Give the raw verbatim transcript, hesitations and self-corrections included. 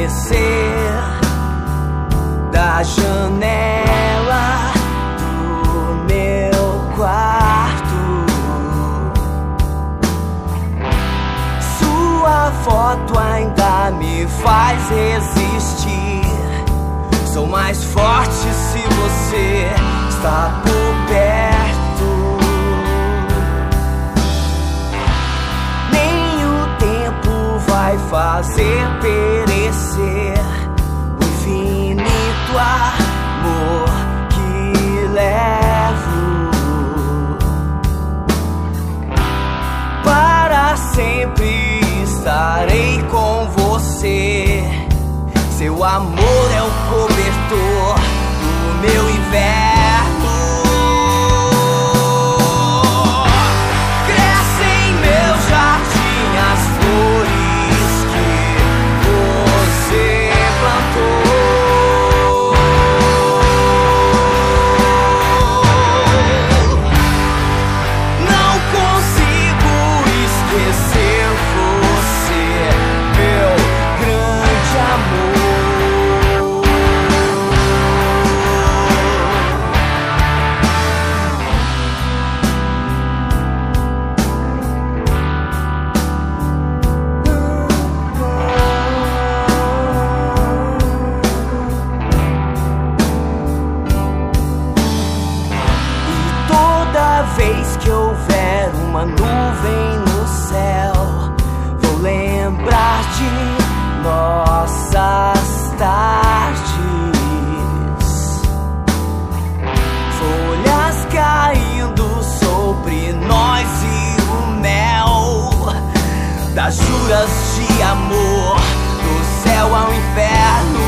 descer da janela do meu quarto. Sua foto ainda me faz resistir. Sou mais forte se você está por perto. Nem o tempo vai fazer perecer o infinito amor que levo. Para sempre estarei com você. Seu amor é o cobertor do meu inverno. Cresce em meu jardim as flores que você plantou. Não consigo esquecer você, meu grande amor. Vez que houver uma nuvem no céu, vou lembrar de nossas tardes. Folhas caindo sobre nós e o mel das juras de amor do céu ao inferno.